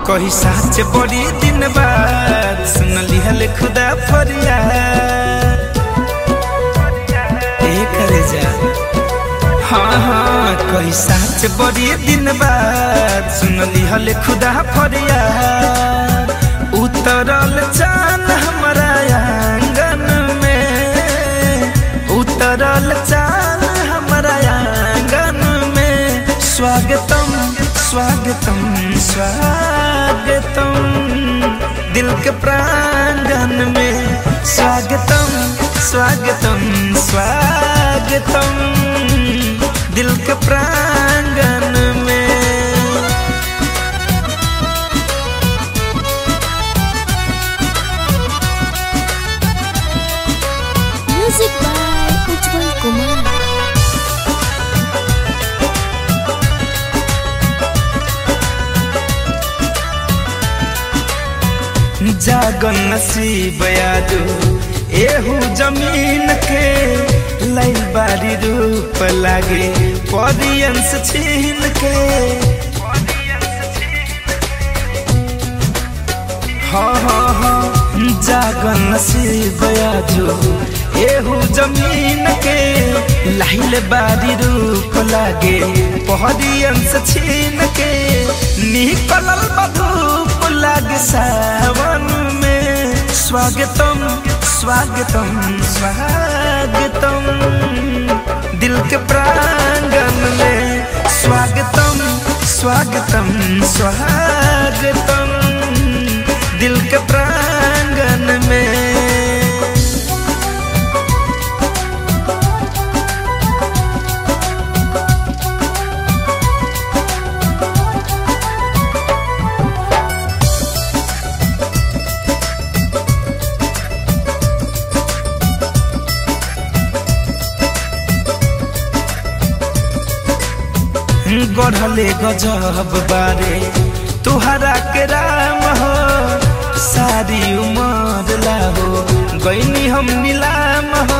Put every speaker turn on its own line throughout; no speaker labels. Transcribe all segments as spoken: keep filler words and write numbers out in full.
कही साच बड़ी दिन बाद सुनली हल खुदा फरियाद करे जा। हाँ हाँ कही साच बड़ी दिन बाद सुनली हल खुदा फरियाद। उतरल चान हमारा आंगन में, उतरल चान हमारा आंगन में। स्वागतम स्वागतम स्वागतम दिल के प्रांगण में। स्वागतम स्वागतम स्वागतम दिल के प्रांगण में।
Music by Ujjwal Kumar.
जागन नसीब यादो एहू जमीन के लैल बारी रूप लागे परियन से छीन के। हाँ हाँ हाँ जागन नसीब यादो एहू जमीन के लैल बारी रूप लागे परियन से छीन के। निकलल बधूप लागे सावन में। स्वागतम स्वागतम स्वागतम दिल के प्रांगण में। स्वागतम स्वागतम स्वागतम दिल के प्रांगण में। गढ़ले गजब बारे तुहरा के राम हो। सारी उमर लाहो गईनी हम नीलाम हो।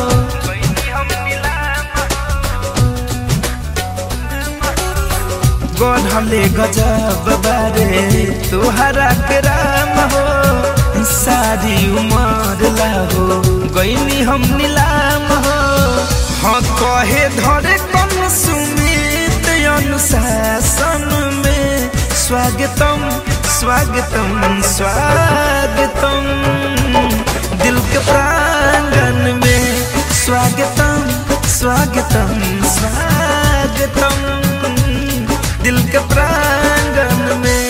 गढ़ले गजब बारे तुहरा के राम हो। सारी उमर लाहो गईनी हम नीलाम हो। हाँ कहे धरे कम सुमित अनुशासन में। स्वागतम स्वागतम स्वागतम दिल के प्रांगण में। स्वागतम स्वागतम स्वागतम दिल के प्रांगण में।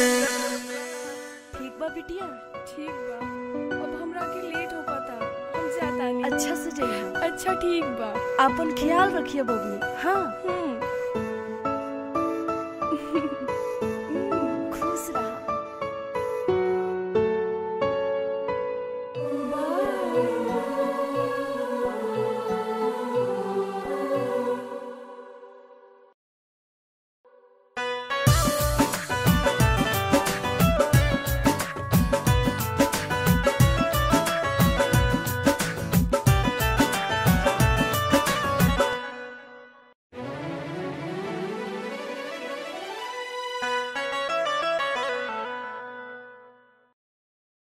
ठीक बा बिटिया ठीक बा। अब हमरा के लेट हो पाता हम जाता नहीं।
अच्छा से जाइए।
अच्छा ठीक बा।
अपन ख्याल रखिए बबू। हाँ
हम्म